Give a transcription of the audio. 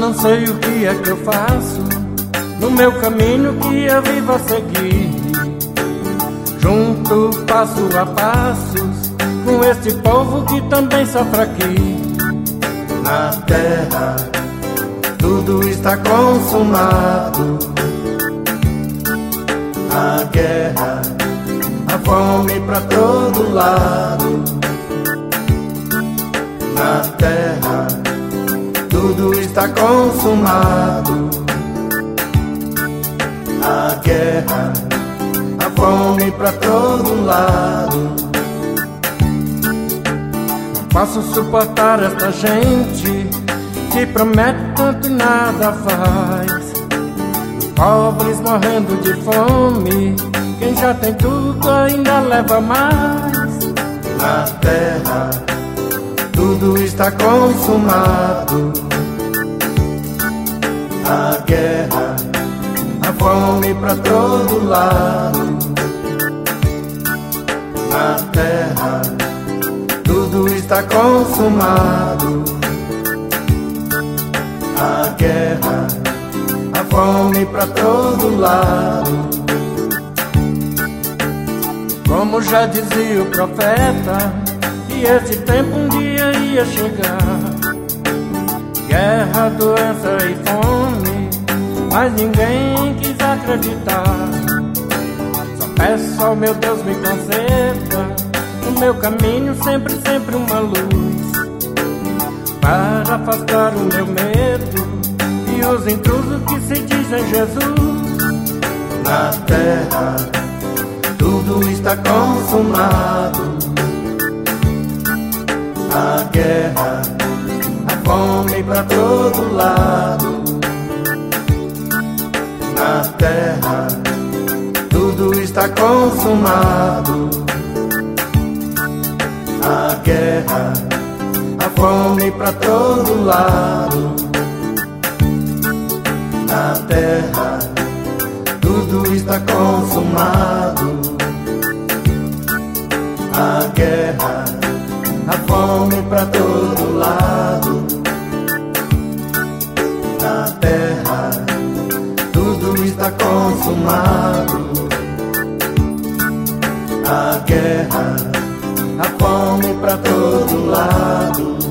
não sei o que é que eu faço no meu caminho que eu vivo a seguir, junto passo a passos com este povo que também sofre aqui. Na terra tudo está consumado, a guerra, a fome pra todo lado. Na terra tudo está consumado, a guerra, a fome pra todo lado. Não posso suportar esta gente que promete tanto e nada faz, pobres morrendo de fome, quem já tem tudo ainda leva mais. Na terra tudo está consumado, a guerra, a fome pra todo lado. Na terra tudo está consumado, a guerra, a fome pra todo lado. Como já dizia o profeta, que esse tempo um dia ia chegar, guerra, doença e fome, mas ninguém quis acreditar. Só peço ao meu Deus me conceda no meu caminho sempre, sempre uma luz, para afastar o meu medo e os intrusos que se dizem Jesus. Na terra tudo está consumado, a guerra, a fome pra todo lado. Na terra tudo está consumado, a guerra, a fome pra todo lado. Na terra tudo está consumado, a guerra, a fome pra todo lado. Na terra tudo está consumado, a guerra, a fome pra todo lado.